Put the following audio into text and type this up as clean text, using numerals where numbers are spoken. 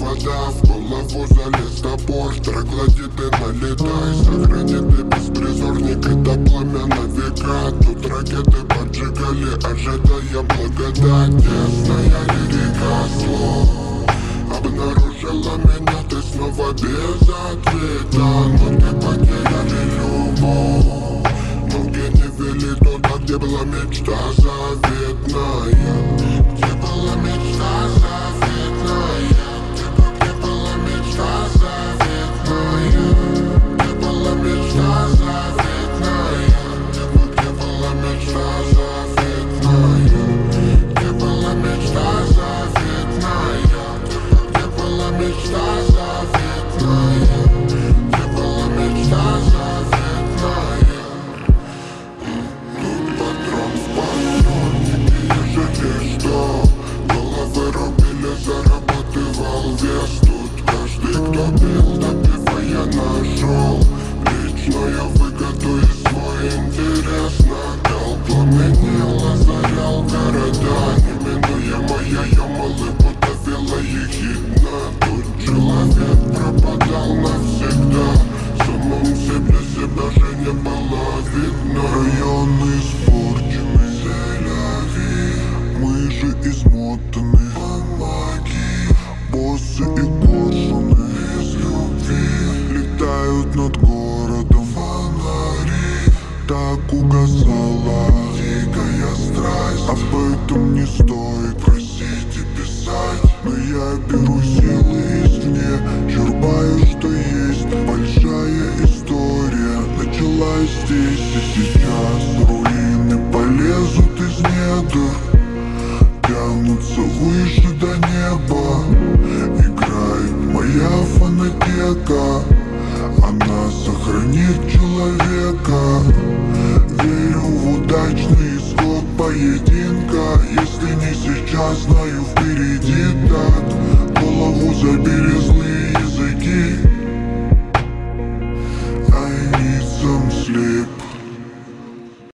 вода, в голову залез топор. Троглодиты налетай, сохрани ты беспризорник. Это пламя на века, тут ракеты поджигали, ожидая благодать. Тесная лирика слов обнаружила меня, ты снова без ответа. Но ты потеряли любовь. Ноги не вели туда, где была мечта заветная. Где была мечта заветная. Где была мечта заветная. Где была мечта заветная. Где была мечта заветная. Где была мечта заветная. Где была мечта заветная. Где была мечта заветная. Что головы рубили, зарабатывал вес. Тут каждый, кто пил, допивая, нашел личную выгоду и свой интерес. Накал пламенел, озарял города. Неминуемая ямалы, будто вела ехидна. Тут человек пропадал навсегда. Самым себе же не было видно. Районы испорчены, мы же измотаны. Помоги. Боссы и коршуны из любви летают над городом. Фонари. Так угасала дикая страсть. Об этом не стоит просить и писать. Но я беру силы извне, черпаю, что есть. Большая история началась здесь и сейчас. Руины полезут из недр, тянутся выше до неба. Играет моя фонотека, она сохранит человека. Верю в удачный исход поединка. Если не сейчас, знаю впереди